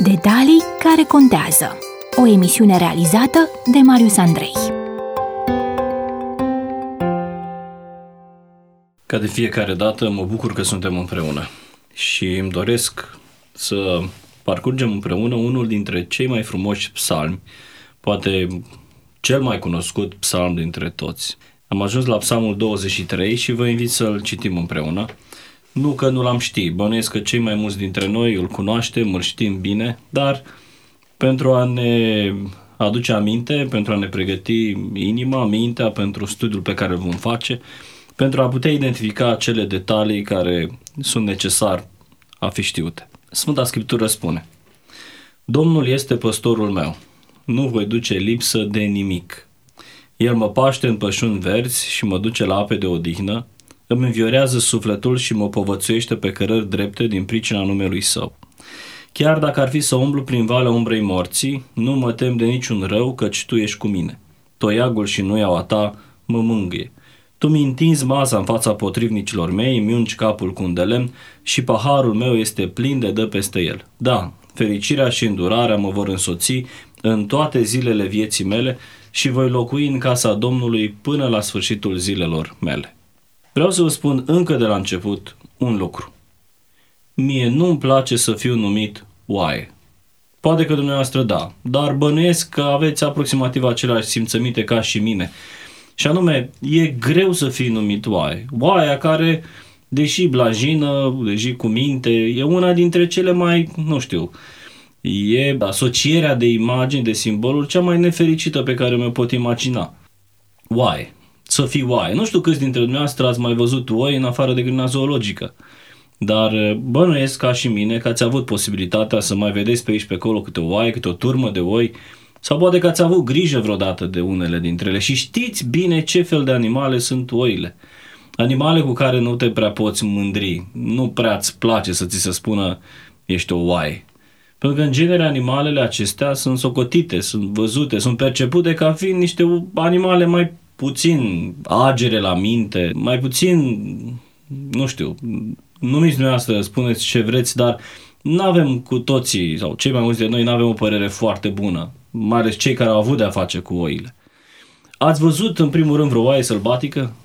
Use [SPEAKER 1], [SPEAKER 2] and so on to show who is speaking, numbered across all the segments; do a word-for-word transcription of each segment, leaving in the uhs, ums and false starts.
[SPEAKER 1] Detalii care contează. O emisiune realizată de Marius Andrei.
[SPEAKER 2] Ca de fiecare dată, mă bucur că suntem împreună și îmi doresc să parcurgem împreună unul dintre cei mai frumoși psalmi, poate cel mai cunoscut psalm dintre toți. Am ajuns la psalmul douăzeci și trei și vă invit să-l citim împreună. Nu că nu l-am ști, bănuiesc că cei mai mulți dintre noi îl cunoaștem, îl știm bine, dar pentru a ne aduce aminte, pentru a ne pregăti inima, mintea pentru studiul pe care îl vom face, pentru a putea identifica acele detalii care sunt necesar a fi știute. Sfânta Scriptură spune: Domnul este păstorul meu, nu voi duce lipsă de nimic. El mă paște în pășuni verzi și mă duce la ape de odihnă, îmi înviorează sufletul și mă povățuiește pe cărări drepte din pricina numelui Său. Chiar dacă ar fi să umblu prin valea umbrei morții, nu mă tem de niciun rău, căci Tu ești cu mine. Toiagul și nuiaua Ta mă mângâie. Tu mi întinzi masa în fața potrivnicilor mei, îmi ungi capul cu un de lemn și paharul meu este plin de dă peste el. Da, fericirea și îndurarea mă vor însoți în toate zilele vieții mele și voi locui în casa Domnului până la sfârșitul zilelor mele. Vreau să vă spun încă de la început un lucru. Mie nu-mi place să fiu numit oaie. Poate că dumneavoastră da, dar bănuiesc că aveți aproximativ aceleași simțăminte ca și mine. Și anume, e greu să fii numit oaie. Oaia care, deși blajină, deși cu minte, e una dintre cele mai, nu știu, e asocierea de imagini, de simboluri cea mai nefericită pe care mi-o pot imagina. Oaie. Să fii oaie. Nu știu câți dintre dumneavoastră ați mai văzut oi în afară de grădina zoologică, dar bănuiesc ca și mine că ați avut posibilitatea să mai vedeți pe aici pe acolo câte o oaie, câte o turmă de oi, sau poate că ați avut grijă vreodată de unele dintre ele și știți bine ce fel de animale sunt oile. Animale cu care nu te prea poți mândri, nu prea îți place să ți se spună ești o oaie. Pentru că în genere animalele acestea sunt socotite, sunt văzute, sunt percepute ca fiind niște animale mai puțin agere la minte, mai puțin, nu știu, numiți dumneavoastră, spuneți ce vreți, dar nu avem cu toții, sau cei mai mulți de noi, nu avem o părere foarte bună, mai ales cei care au avut de-a face cu oile. Ați văzut în primul rând vreo oaie sălbatică?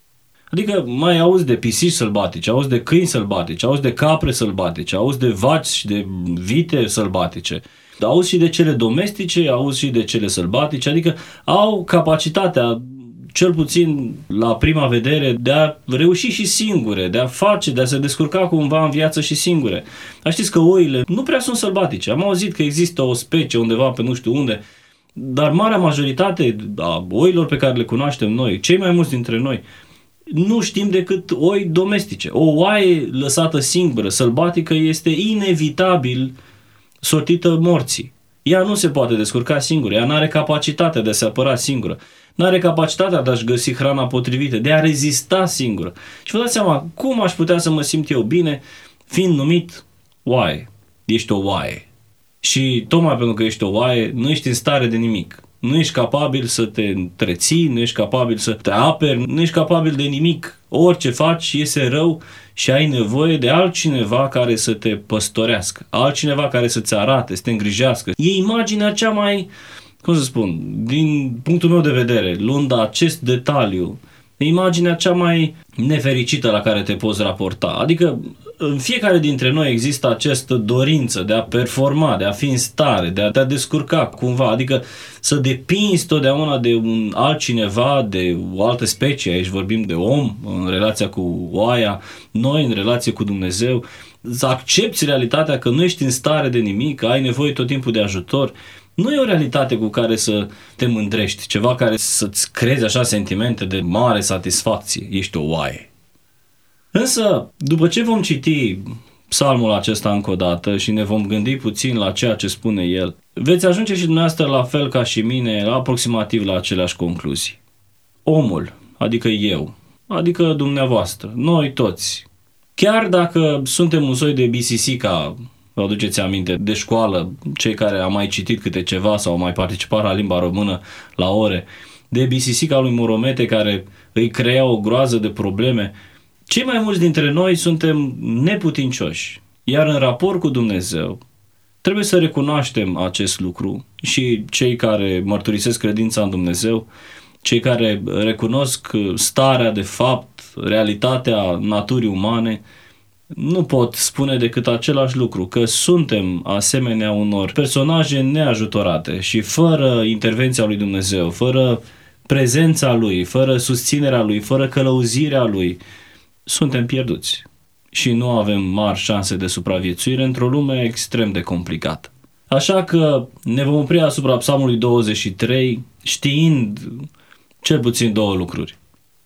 [SPEAKER 2] Adică mai auzi de pisici sălbatice, auzi de câini sălbatice, auzi de capre sălbatice, auzi de vaci și de vite sălbatice, auzi și de cele domestice, auzi și de cele sălbatice, adică au capacitatea, cel puțin la prima vedere, de a reuși și singure, de a face, de a se descurca cumva în viață și singure. Dar știți că oile nu prea sunt sălbatice. Am auzit că există o specie undeva pe nu știu unde, dar marea majoritate a oilor pe care le cunoaștem noi, cei mai mulți dintre noi, nu știm decât oi domestice. O oaie lăsată singură, sălbatică, este inevitabil sortită morții. Ea nu se poate descurca singură, ea nu are capacitatea de a se apăra singură, nu are capacitatea de a-și găsi hrana potrivită, de a rezista singură. Și vă dați seama, cum aș putea să mă simt eu bine fiind numit oaie? Ești o oaie. Și tocmai pentru că ești o oaie, nu ești în stare de nimic. Nu ești capabil să te întreții, nu ești capabil să te aperi, nu ești capabil de nimic. Orice faci iese rău și ai nevoie de altcineva care să te păstorească, altcineva care să-ți arate, să te îngrijească. E imaginea cea mai, cum să spun, din punctul meu de vedere, luând acest detaliu, e imaginea cea mai nefericită la care te poți raporta. Adică în fiecare dintre noi există această dorință de a performa, de a fi în stare, de a te descurca cumva, adică să depinzi totdeauna de un altcineva, de o altă specie, aici vorbim de om în relația cu oaia, noi în relație cu Dumnezeu, să accepti realitatea că nu ești în stare de nimic, că ai nevoie tot timpul de ajutor. Nu e o realitate cu care să te mândrești, ceva care să-ți creezi așa sentimente de mare satisfacție. Ești o oaie. Însă, după ce vom citi psalmul acesta încă o dată și ne vom gândi puțin la ceea ce spune el, veți ajunge și dumneavoastră la fel ca și mine, aproximativ la aceleași concluzii. Omul, adică eu, adică dumneavoastră, noi toți, chiar dacă suntem un soi de bisisica, vă aduceți aminte, de școală, cei care au mai citit câte ceva sau au mai participat la limba română la ore, de bisisica lui Moromete care îi crea o groază de probleme, cei mai mulți dintre noi suntem neputincioși, iar în raport cu Dumnezeu Trebuie să recunoaștem acest lucru și cei care mărturisesc credința în Dumnezeu, cei care recunosc starea de fapt, realitatea naturii umane, nu pot spune decât același lucru, că suntem asemenea unor personaje neajutorate și fără intervenția lui Dumnezeu, fără prezența Lui, fără susținerea Lui, fără călăuzirea Lui, suntem pierduți și nu avem mari șanse de supraviețuire într-o lume extrem de complicată. Așa că ne vom opri asupra Psalmului douăzeci și trei, știind cel puțin două lucruri.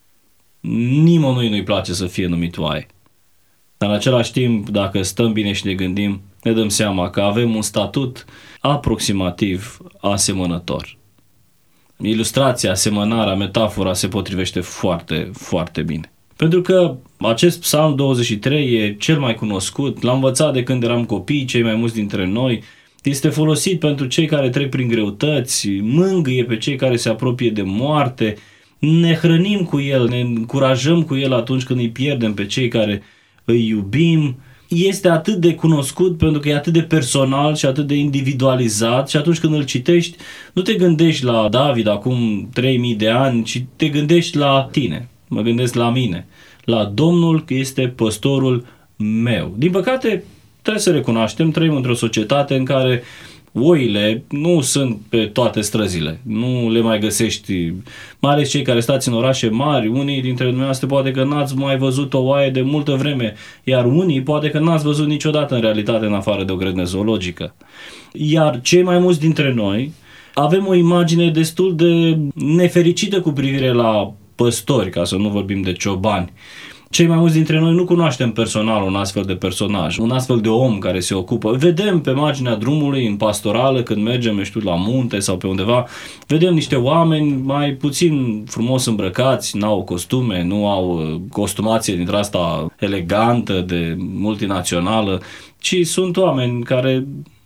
[SPEAKER 2] Nimănui nu-i place să fie numit oaie. Dar în același timp, dacă stăm bine și ne gândim, ne dăm seama că avem un statut aproximativ asemănător. Ilustrația, asemănarea, metafora se potrivește foarte, foarte bine. Pentru că acest Psalm douăzeci și trei e cel mai cunoscut, l-am învățat de când eram copii, cei mai mulți dintre noi, este folosit pentru cei care trec prin greutăți, mângâie pe cei care se apropie de moarte, ne hrănim cu el, ne încurajăm cu el atunci când îi pierdem pe cei care îi iubim. Este atât de cunoscut pentru că e atât de personal și atât de individualizat și atunci când îl citești, nu te gândești la David acum trei mii de ani, ci te gândești la tine. Mă gândesc la mine, la Domnul că este păstorul meu. Din păcate, trebuie să recunoaștem, trăim într-o societate în care oile nu sunt pe toate străzile, nu le mai găsești, mai ales cei care stați în orașe mari, unii dintre dumneavoastră poate că n-ați mai văzut o oaie de multă vreme, iar unii poate că n-ați văzut niciodată în realitate în afară de o grădină zoologică. Iar cei mai mulți dintre noi avem o imagine destul de nefericită cu privire la păstori, ca să nu vorbim de ciobani. Cei mai mulți dintre noi nu cunoaștem personal un astfel de personaj, un astfel de om care se ocupă. Vedem pe marginea drumului, în pastorală, când mergem, nu știu, la munte sau pe undeva, vedem niște oameni mai puțin frumos îmbrăcați, n-au costume, nu au costumație dintre asta elegantă, de multinațională, ci sunt oameni care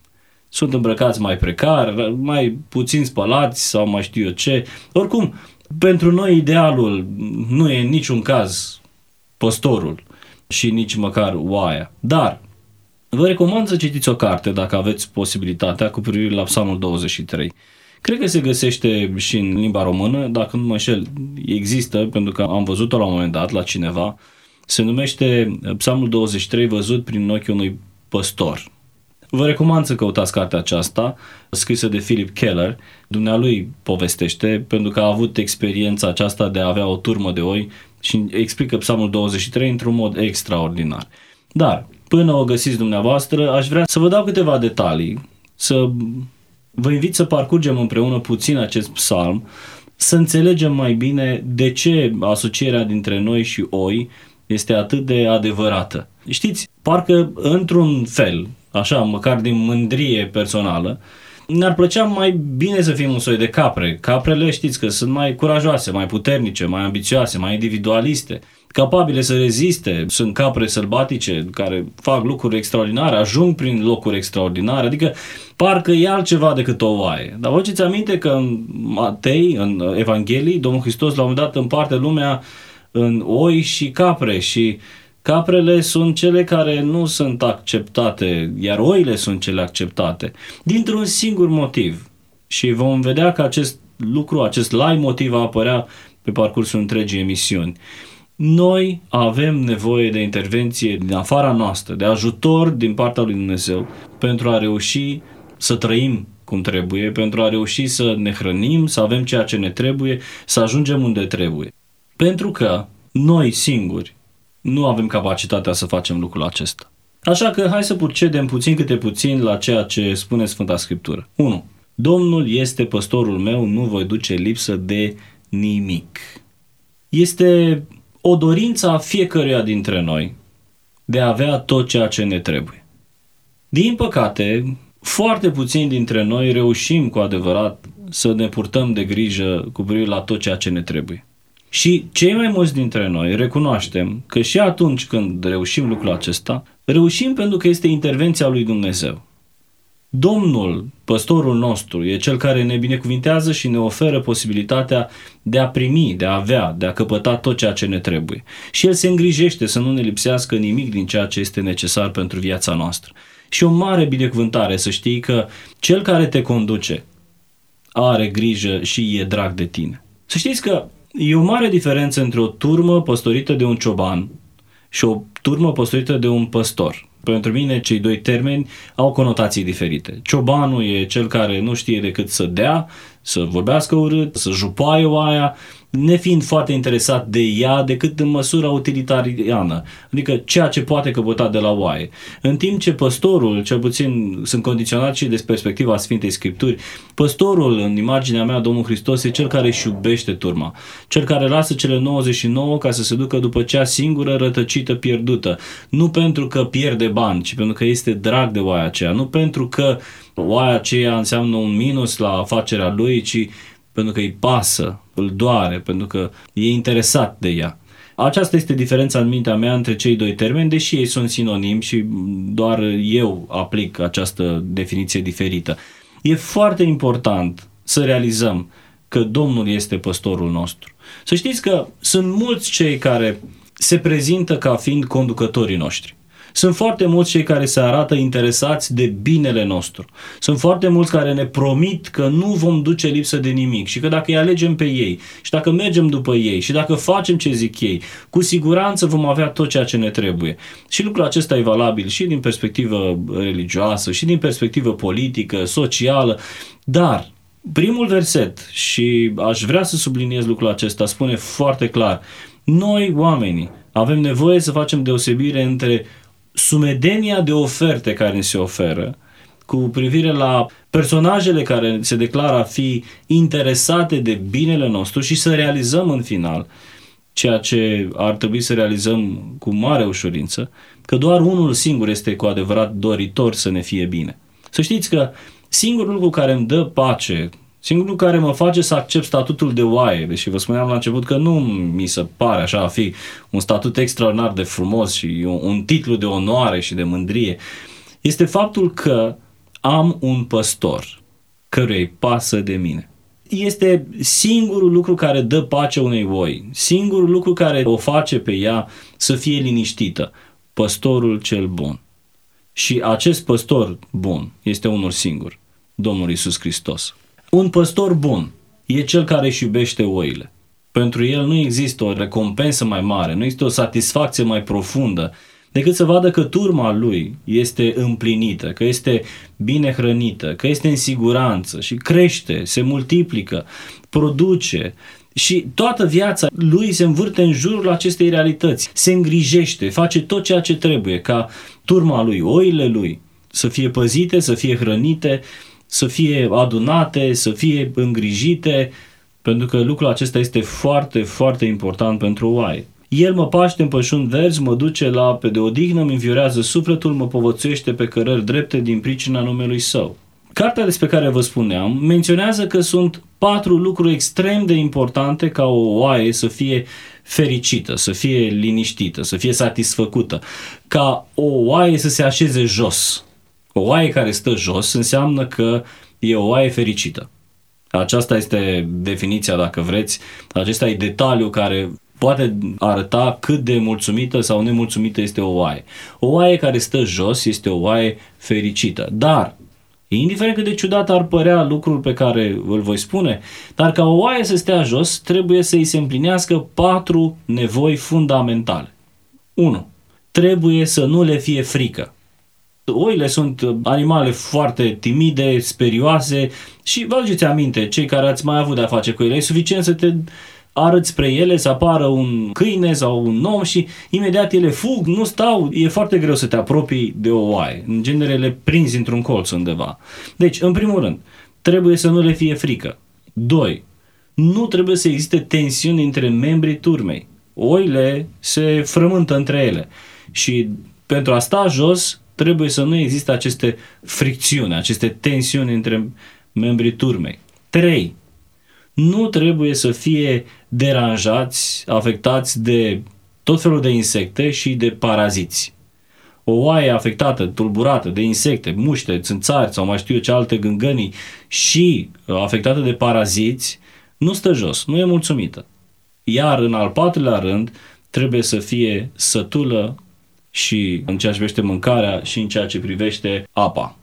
[SPEAKER 2] sunt îmbrăcați mai precar, mai puțin spălați sau mai știu eu ce. Oricum, pentru noi idealul nu e în niciun caz păstorul și nici măcar oaia. Dar vă recomand să citiți o carte, dacă aveți posibilitatea, cu privire la Psalmul douăzeci și trei. Cred că se găsește și în limba română, dacă nu mă înșel, există, pentru că am văzut-o la un moment dat la cineva. Se numește Psalmul douăzeci și trei văzut prin ochii unui păstor. Vă recomand să căutați cartea aceasta, scrisă de Philip Keller. Dumnealui povestește, pentru că a avut experiența aceasta de a avea o turmă de oi și explică Psalmul douăzeci și trei într-un mod extraordinar. Dar, până o găsiți dumneavoastră, aș vrea să vă dau câteva detalii, să vă invit să parcurgem împreună puțin acest psalm, să înțelegem mai bine de ce asocierea dintre noi și oi este atât de adevărată. Știți, parcă într-un fel, așa, măcar din mândrie personală, ne-ar plăcea mai bine să fim un soi de capre. Caprele știți că sunt mai curajoase, mai puternice, mai ambițioase, mai individualiste, capabile să reziste. Sunt capre sălbatice care fac lucruri extraordinare, ajung prin locuri extraordinare, adică parcă e altceva decât o oaie. Dar vă aduceți aminte că în Matei, în Evanghelii, Domnul Hristos la un moment dat împarte lumea în oi și capre și caprele sunt cele care nu sunt acceptate, iar oile sunt cele acceptate, dintr-un singur motiv. Și vom vedea că acest lucru, acest leitmotiv va apărea pe parcursul întregii emisiuni. Noi avem nevoie de intervenție din afara noastră, de ajutor din partea lui Dumnezeu pentru a reuși să trăim cum trebuie, pentru a reuși să ne hrănim, să avem ceea ce ne trebuie, să ajungem unde trebuie. Pentru că noi singuri nu avem capacitatea să facem lucrul acesta. Așa că hai să procedem puțin câte puțin la ceea ce spune Sfânta Scriptură. unu. Domnul este păstorul meu, nu voi duce lipsă de nimic. Este o dorință a fiecăruia dintre noi de a avea tot ceea ce ne trebuie. Din păcate, foarte puțini dintre noi reușim cu adevărat să ne purtăm de grijă cu privire la tot ceea ce ne trebuie. Și cei mai mulți dintre noi recunoaștem că și atunci când reușim lucrul acesta, reușim pentru că este intervenția lui Dumnezeu. Domnul, păstorul nostru, e cel care ne binecuvintează și ne oferă posibilitatea de a primi, de a avea, de a căpăta tot ceea ce ne trebuie. Și El se îngrijește să nu ne lipsească nimic din ceea ce este necesar pentru viața noastră. Și o mare binecuvântare să știi că cel care te conduce are grijă și e drag de tine. Să știți că e o mare diferență între o turmă păstorită de un cioban și o turmă păstorită de un păstor. Pentru mine, cei doi termeni au conotații diferite. Ciobanul e cel care nu știe decât să dea, să vorbească urât, să jupoaie oaia, nefiind foarte interesat de ea decât în măsura utilitariană, adică ceea ce poate căpăta de la oaie. În timp ce păstorul, cel puțin sunt condiționat și de perspectiva Sfintei Scripturi, păstorul, în imaginea mea, Domnul Hristos, e cel care își iubește turma, cel care lasă cele nouăzeci și nouă ca să se ducă după cea singură rătăcită pierdută, nu pentru că pierde bani, ci pentru că este drag de oaia aceea, nu pentru că oaia aceea înseamnă un minus la afacerea lui, ci pentru că îi pasă, îl doare, pentru că e interesat de ea. Aceasta este diferența în mintea mea între cei doi termeni, deși ei sunt sinonimi și doar eu aplic această definiție diferită. E foarte important să realizăm că Domnul este păstorul nostru. Să știți că sunt mulți cei care se prezintă ca fiind conducătorii noștri. Sunt foarte mulți cei care se arată interesați de binele nostru. Sunt foarte mulți care ne promit că nu vom duce lipsă de nimic și că dacă îi alegem pe ei și dacă mergem după ei și dacă facem ce zic ei, cu siguranță vom avea tot ceea ce ne trebuie. Și lucrul acesta e valabil și din perspectivă religioasă, și din perspectivă politică, socială, dar primul verset, și aș vrea să subliniez lucrul acesta, spune foarte clar: noi, oamenii, avem nevoie să facem deosebire între sumedenia de oferte care ne se oferă cu privire la personajele care se declară a fi interesate de binele nostru și să realizăm în final ceea ce ar trebui să realizăm cu mare ușurință, că doar unul singur este cu adevărat doritor să ne fie bine. Să știți că singurul lucru care îmi dă pace, singurul lucru care mă face să accept statutul de oaie, deși vă spuneam la început că nu mi se pare așa a fi un statut extraordinar de frumos și un, un titlu de onoare și de mândrie, este faptul că am un păstor căruia îi pasă de mine. Este singurul lucru care dă pace unei oi, singurul lucru care o face pe ea să fie liniștită, păstorul cel bun. Și acest păstor bun este unul singur, Domnul Iisus Hristos. Un păstor bun e cel care își iubește oile. Pentru el nu există o recompensă mai mare, nu există o satisfacție mai profundă decât să vadă că turma lui este împlinită, că este bine hrănită, că este în siguranță și crește, se multiplică, produce și toată viața lui se învârte în jurul acestei realități. Se îngrijește, face tot ceea ce trebuie ca turma lui, oile lui, să fie păzite, să fie hrănite, să fie adunate, să fie îngrijite, pentru că lucrul acesta este foarte, foarte important pentru oaie. El mă paște în pășuni verzi, mă duce la pe de odihnă, îmi înviorează sufletul, mă povățuiește pe cărări drepte din pricina numelui său. Cartea despre care vă spuneam menționează că sunt patru lucruri extrem de importante ca o oaie să fie fericită, să fie liniștită, să fie satisfăcută, ca o oaie să se așeze jos. O oaie care stă jos înseamnă că e o oaie fericită. Aceasta este definiția, dacă vreți, acesta e detaliul care poate arăta cât de mulțumită sau nemulțumită este o oaie. O oaie care stă jos este o oaie fericită, dar, indiferent cât de ciudat ar părea lucrul pe care îl voi spune, dar ca o oaie să stea jos, trebuie să îi se împlinească patru nevoi fundamentale. unu. Trebuie să nu le fie frică. Oile sunt animale foarte timide, sperioase și vă aduceți aminte, cei care ați mai avut de-a face cu ele, e suficient să te arăți spre ele, să apară un câine sau un om și imediat ele fug, nu stau, e foarte greu să te apropii de o oaie. În genere le prinzi într-un colț undeva. Deci, în primul rând, trebuie să nu le fie frică. doi. Nu trebuie să existe tensiuni între membrii turmei. Oile se frământă între ele și pentru a sta jos trebuie să nu existe aceste fricțiuni, aceste tensiuni între membrii turmei. trei. Nu trebuie să fie deranjați, afectați de tot felul de insecte și de paraziți. O oaie afectată, tulburată de insecte, muște, țânțari sau mai știu eu ce alte gângănii și afectată de paraziți, nu stă jos, nu e mulțumită. Iar în al patrulea rând, trebuie să fie sătulă și în ceea ce privește mâncarea și în ceea ce privește apa.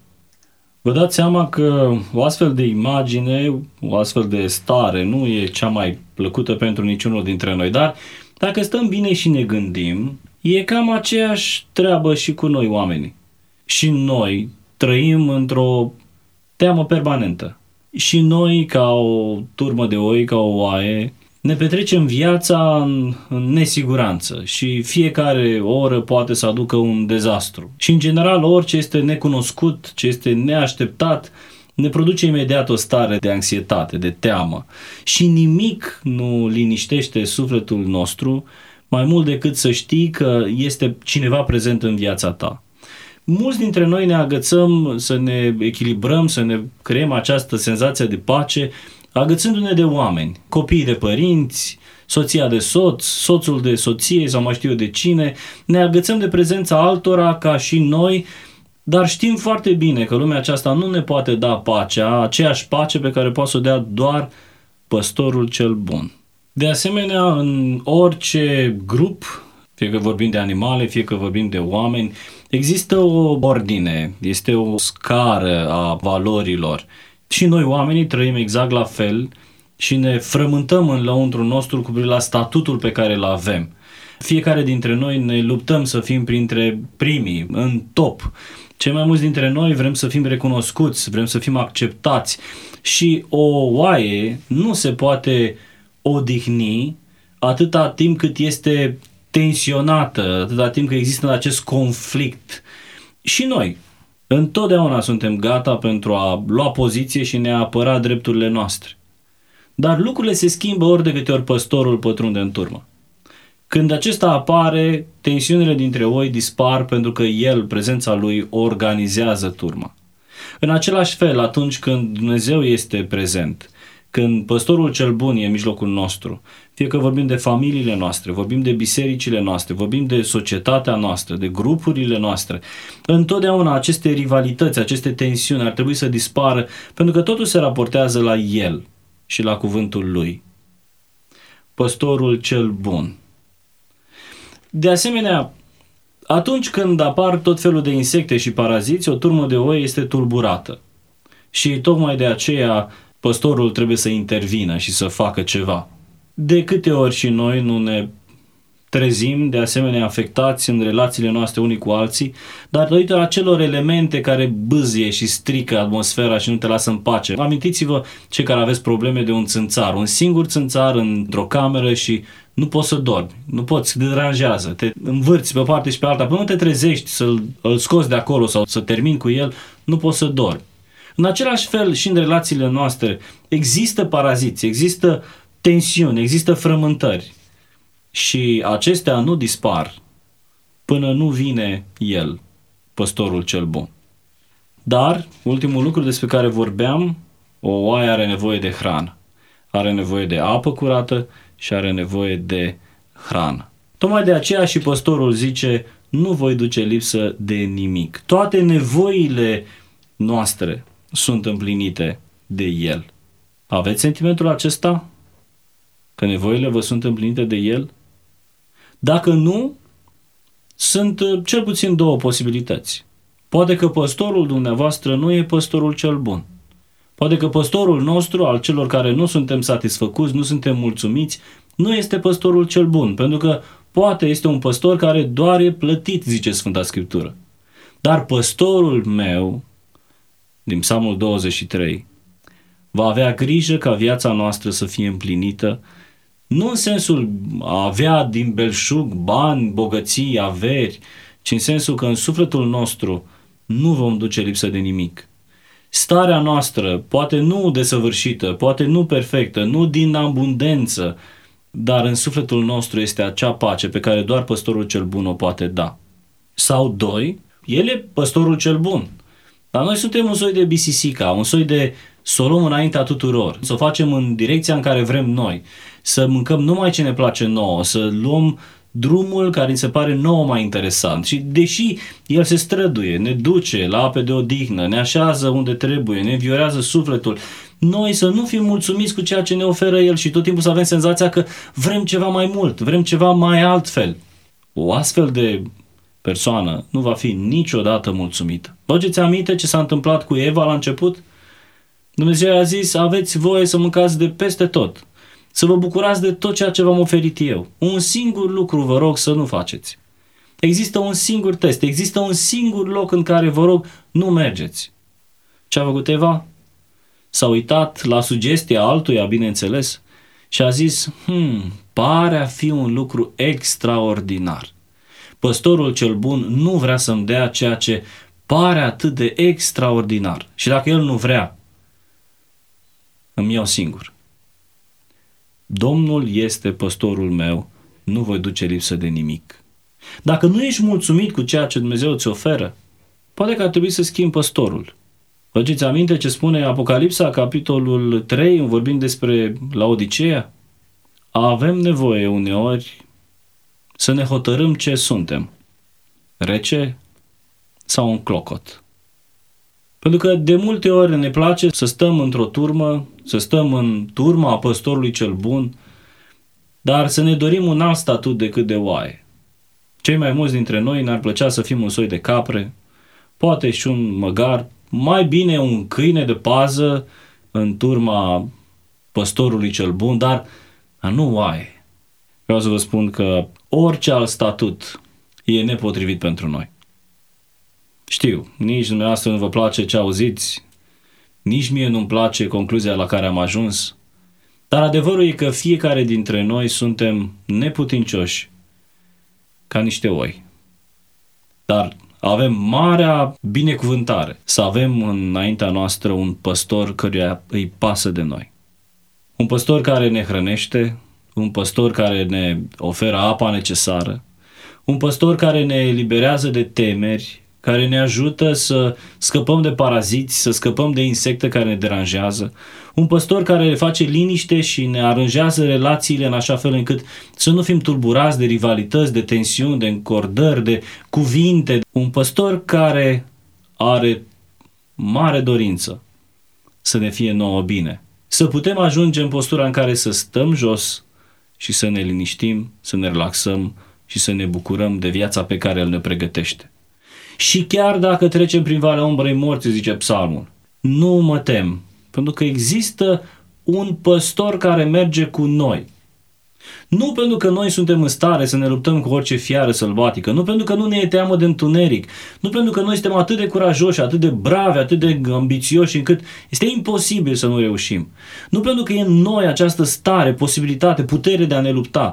[SPEAKER 2] Vă dați seama că o astfel de imagine, o astfel de stare nu e cea mai plăcută pentru niciunul dintre noi, dar dacă stăm bine și ne gândim, e cam aceeași treabă și cu noi oamenii. Și noi trăim într-o teamă permanentă. Și noi, ca o turmă de oi, ca o oaie, ne petrecem viața în, în nesiguranță și fiecare oră poate să aducă un dezastru. Și în general orice este necunoscut, ce este neașteptat, ne produce imediat o stare de anxietate, de teamă. Și nimic nu liniștește sufletul nostru mai mult decât să știi că este cineva prezent în viața ta. Mulți dintre noi ne agățăm să ne echilibrăm, să ne creăm această senzație de pace, agățându-ne de oameni, copiii de părinți, soția de soț, soțul de soție sau mai știu eu de cine, ne agățăm de prezența altora ca și noi, dar știm foarte bine că lumea aceasta nu ne poate da pacea, aceeași pace pe care poate să o dea doar păstorul cel bun. De asemenea, în orice grup, fie că vorbim de animale, fie că vorbim de oameni, există o ordine, este o scară a valorilor. Și noi oamenii trăim exact la fel și ne frământăm în lăuntrul nostru cu privire la statutul pe care îl avem. Fiecare dintre noi ne luptăm să fim printre primii, în top. Cei mai mulți dintre noi vrem să fim recunoscuți, vrem să fim acceptați și o oaie nu se poate odihni atâta timp cât este tensionată, atâta timp cât există acest conflict. Și noi întotdeauna suntem gata pentru a lua poziție și ne-a apăra drepturile noastre. Dar lucrurile se schimbă ori de câte ori păstorul pătrunde în turmă. Când acesta apare, tensiunile dintre oi dispar pentru că el, prezența lui, organizează turma. În același fel, atunci când Dumnezeu este prezent, când păstorul cel bun e în mijlocul nostru, fie că vorbim de familiile noastre, vorbim de bisericile noastre, vorbim de societatea noastră, de grupurile noastre, întotdeauna aceste rivalități, aceste tensiuni ar trebui să dispară, pentru că totul se raportează la el și la cuvântul lui. Păstorul cel bun. De asemenea, atunci când apar tot felul de insecte și paraziți, o turmă de oi este tulburată. Și tocmai de aceea păstorul trebuie să intervină și să facă ceva. De câte ori și noi nu ne trezim de asemenea afectați în relațiile noastre unii cu alții, dar datorită acelor elemente care bâzie și strică atmosfera și nu te lasă în pace. Amintiți-vă cei care aveți probleme de un țânțar, un singur țânțar într-o cameră și nu poți să dormi, nu poți, te deranjează, te învârți pe o parte și pe alta, până te trezești să-l îl scoți de acolo sau să termini cu el, nu poți să dormi. În același fel și în relațiile noastre există paraziți, există tensiuni, există frământări și acestea nu dispar până nu vine el, păstorul cel bun. Dar, ultimul lucru despre care vorbeam, o oaie are nevoie de hrană, are nevoie de apă curată și are nevoie de hrană. Tocmai de aceea și păstorul zice, nu voi duce lipsă de nimic. Toate nevoile noastre sunt împlinite de el. Aveți sentimentul acesta? Că nevoile vă sunt împlinite de el? Dacă nu, sunt cel puțin două posibilități. Poate că păstorul dumneavoastră nu e păstorul cel bun. Poate că păstorul nostru, al celor care nu suntem satisfăcuți, nu suntem mulțumiți, nu este păstorul cel bun, pentru că poate este un păstor care doar e plătit, zice Sfânta Scriptură. Dar păstorul meu, din Psalmul douăzeci și trei, va avea grijă ca viața noastră să fie împlinită, nu în sensul a avea din belșug bani, bogății, averi, ci în sensul că în sufletul nostru nu vom duce lipsă de nimic. Starea noastră, poate nu desăvârșită, poate nu perfectă, nu din abundență, dar în sufletul nostru este acea pace pe care doar păstorul cel bun o poate da. Sau doi, el e păstorul cel bun. Dar noi suntem un soi de bisisica, un soi de să o luăm înaintea tuturor, să o facem în direcția în care vrem noi, să mâncăm numai ce ne place nouă, să luăm drumul care ni se pare nouă mai interesant. Și deși el se străduie, ne duce la ape de odihnă, ne așează unde trebuie, ne înviorează sufletul, noi să nu fim mulțumiți cu ceea ce ne oferă el și tot timpul să avem senzația că vrem ceva mai mult, vrem ceva mai altfel. O astfel de persoană nu va fi niciodată mulțumită. Vă aduceți aminte ce s-a întâmplat cu Eva la început? Dumnezeu a zis, aveți voie să mâncați de peste tot, să vă bucurați de tot ceea ce v-am oferit eu. Un singur lucru vă rog să nu faceți. Există un singur test, există un singur loc în care vă rog nu mergeți. Ce a făcut Eva? S-a uitat la sugestia altuia, bineînțeles, și a zis, hmm, pare a fi un lucru extraordinar. Păstorul cel bun nu vrea să-mi dea ceea ce pare atât de extraordinar. Și dacă el nu vrea, îmi iau singur. Domnul este păstorul meu, nu voi duce lipsă de nimic. Dacă nu ești mulțumit cu ceea ce Dumnezeu îți oferă, poate că ar trebui să schimbi păstorul. Vă aduceți aminte ce spune Apocalipsa, capitolul trei, vorbind despre Laodiceea? Avem nevoie uneori să ne hotărâm ce suntem, rece sau un clocot. Pentru că de multe ori ne place să stăm într-o turmă, să stăm în turma păstorului cel bun, dar să ne dorim un alt statut decât de oaie. Cei mai mulți dintre noi ne-ar plăcea să fim un soi de capre, poate și un măgar, mai bine un câine de pază în turma păstorului cel bun, dar nu oaie. Vreau să vă spun că orice alt statut e nepotrivit pentru noi. Știu, nici dumneavoastră nu vă place ce auziți, nici mie nu-mi place concluzia la care am ajuns, dar adevărul e că fiecare dintre noi suntem neputincioși ca niște oi. Dar avem marea binecuvântare să avem înaintea noastră un păstor căruia îi pasă de noi. Un păstor care ne hrănește, un păstor care ne oferă apa necesară, un păstor care ne eliberează de temeri, care ne ajută să scăpăm de paraziți, să scăpăm de insecte care ne deranjează, un păstor care face liniște și ne aranjează relațiile în așa fel încât să nu fim tulburați de rivalități, de tensiuni, de încordări, de cuvinte, un păstor care are mare dorință să ne fie nouă bine, să putem ajunge în postura în care să stăm jos și să ne liniștim, să ne relaxăm și să ne bucurăm de viața pe care El ne pregătește. Și chiar dacă trecem prin valea umbrei morții, zice Psalmul, nu mă tem, pentru că există un păstor care merge cu noi. Nu pentru că noi suntem în stare să ne luptăm cu orice fiară sălbatică, nu pentru că nu ne e teamă de întuneric, nu pentru că noi suntem atât de curajoși, atât de bravi, atât de ambițioși, încât este imposibil să nu reușim. Nu pentru că e în noi această stare, posibilitate, putere de a ne lupta,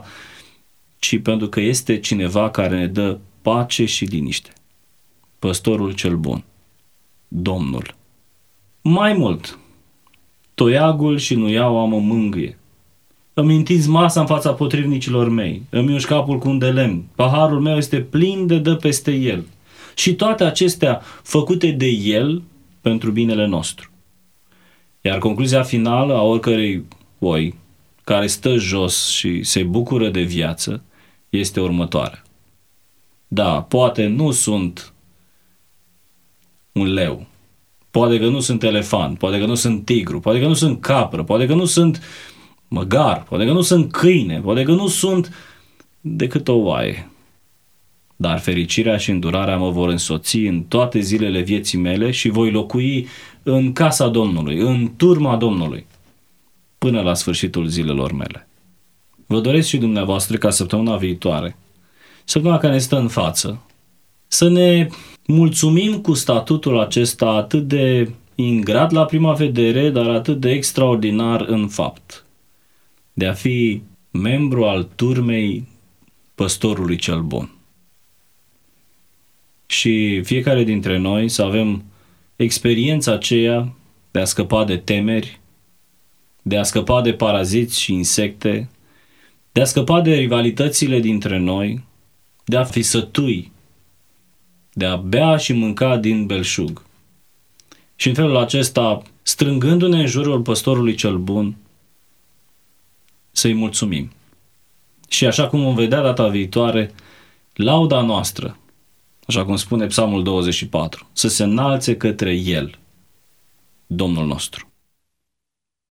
[SPEAKER 2] ci pentru că este cineva care ne dă pace și liniște. Păstorul cel bun, Domnul. Mai mult, toiagul și nuiaua mă mângâie. Îmi întinzi masa în fața potrivnicilor mei, îmi ungi capul cu un de lemn, paharul meu este plin de dă peste el. Și toate acestea făcute de el pentru binele nostru. Iar concluzia finală a oricărei oi care stă jos și se bucură de viață este următoarea. Da, poate nu sunt un leu, poate că nu sunt elefant, poate că nu sunt tigru, poate că nu sunt capră, poate că nu sunt măgar, poate că nu sunt câine, poate că nu sunt decât o oaie. Dar fericirea și îndurarea mă vor însoți în toate zilele vieții mele și voi locui în casa Domnului, în turma Domnului, până la sfârșitul zilelor mele. Vă doresc și dumneavoastră ca săptămâna viitoare, săptămâna care ne stă în față, să ne mulțumim cu statutul acesta atât de ingrat la prima vedere, dar atât de extraordinar în fapt, de a fi membru al turmei păstorului cel bun. Și fiecare dintre noi să avem experiența aceea de a scăpa de temeri, de a scăpa de paraziți și insecte, de a scăpa de rivalitățile dintre noi, de a fi sătui, de a bea și mânca din belșug. Și în felul acesta, strângându-ne în jurul păstorului cel bun, să-i mulțumim. Și așa cum vom vedea data viitoare, lauda noastră, așa cum spune Psalmul douăzeci și patru, să se înalțe către El, Domnul nostru.